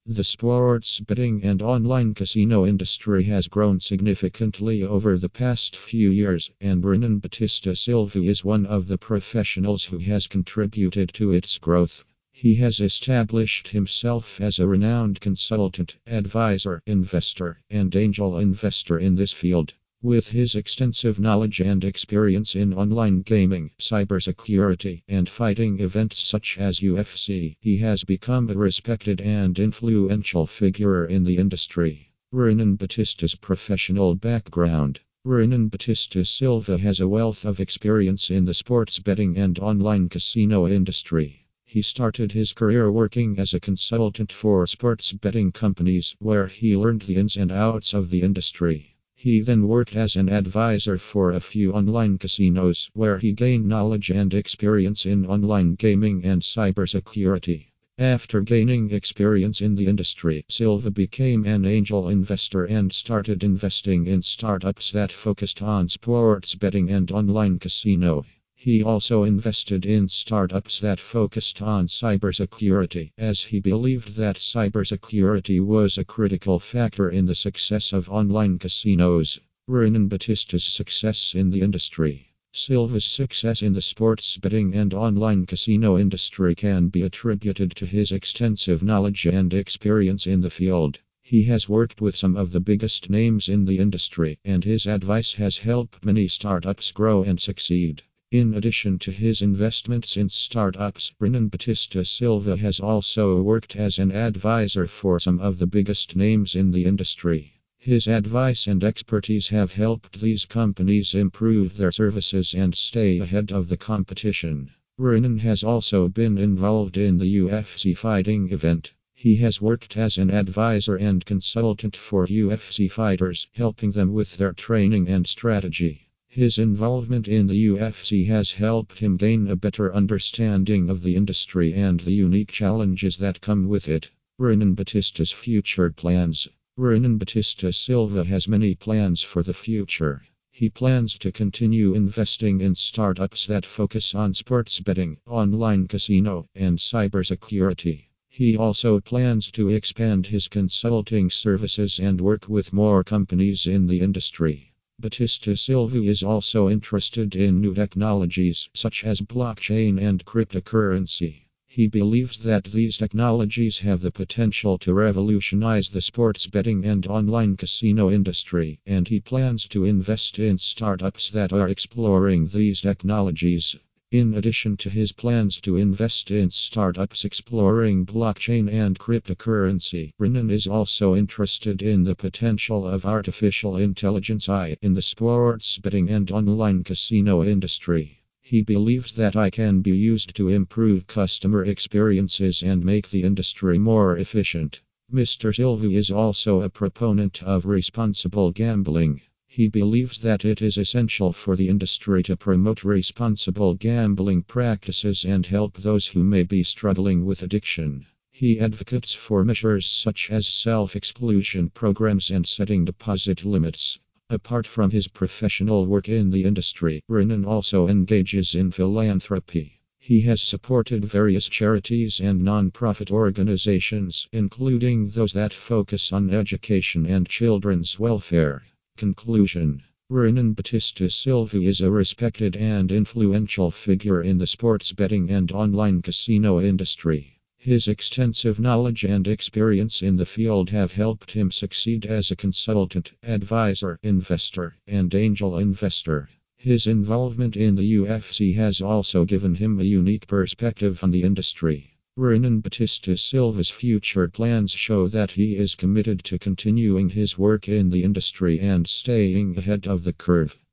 The sports betting and online casino industry has grown significantly over the past few years, and Renan Batista Silva is one of the professionals who has contributed to its growth. He has established himself as a renowned consultant, advisor, investor, and angel investor in this field. With his extensive knowledge and experience in online gaming, cybersecurity, and fighting events such as UFC, he has become a respected and influential figure in the industry. Renan Batista's professional background. Renan Batista Silva has a wealth of experience in the sports betting and online casino industry. He started his career working as a consultant for sports betting companies, where he learned the ins and outs of the industry. He then worked as an advisor for a few online casinos, where he gained knowledge and experience in online gaming and cybersecurity. After gaining experience in the industry, Silva became an angel investor and started investing in startups that focused on sports betting and online casino. He also invested in startups that focused on cybersecurity, as he believed that cybersecurity was a critical factor in the success of online casinos. Renan Batista's success in the industry. Silva's success in the sports betting and online casino industry can be attributed to his extensive knowledge and experience in the field. He has worked with some of the biggest names in the industry, and his advice has helped many startups grow and succeed. In addition to his investments in startups, Renan Batista Silva has also worked as an advisor for some of the biggest names in the industry. His advice and expertise have helped these companies improve their services and stay ahead of the competition. Renan has also been involved in the UFC fighting event. He has worked as an advisor and consultant for UFC fighters, helping them with their training and strategy. His involvement in the UFC has helped him gain a better understanding of the industry and the unique challenges that come with it. Renan Batista's future plans. Renan Batista Silva has many plans for the future. He plans to continue investing in startups that focus on sports betting, online casino, and cybersecurity. He also plans to expand his consulting services and work with more companies in the industry. Batista Silva is also interested in new technologies such as blockchain and cryptocurrency. He believes that these technologies have the potential to revolutionize the sports betting and online casino industry, and he plans to invest in startups that are exploring these technologies. In addition to his plans to invest in startups exploring blockchain and cryptocurrency, Renan is also interested in the potential of artificial intelligence (AI) in the sports betting and online casino industry. He believes that AI can be used to improve customer experiences and make the industry more efficient. Mr. Silva is also a proponent of responsible gambling. He believes that it is essential for the industry to promote responsible gambling practices and help those who may be struggling with addiction. He advocates for measures such as self-exclusion programs and setting deposit limits. Apart from his professional work in the industry, Renan also engages in philanthropy. He has supported various charities and non-profit organizations, including those that focus on education and children's welfare. Conclusion. Renan Batista Silva is a respected and influential figure in the sports betting and online casino industry. His extensive knowledge and experience in the field have helped him succeed as a consultant, advisor, investor, and angel investor. His involvement in the UFC has also given him a unique perspective on the industry. Renan Batista Silva's future plans show that he is committed to continuing his work in the industry and staying ahead of the curve.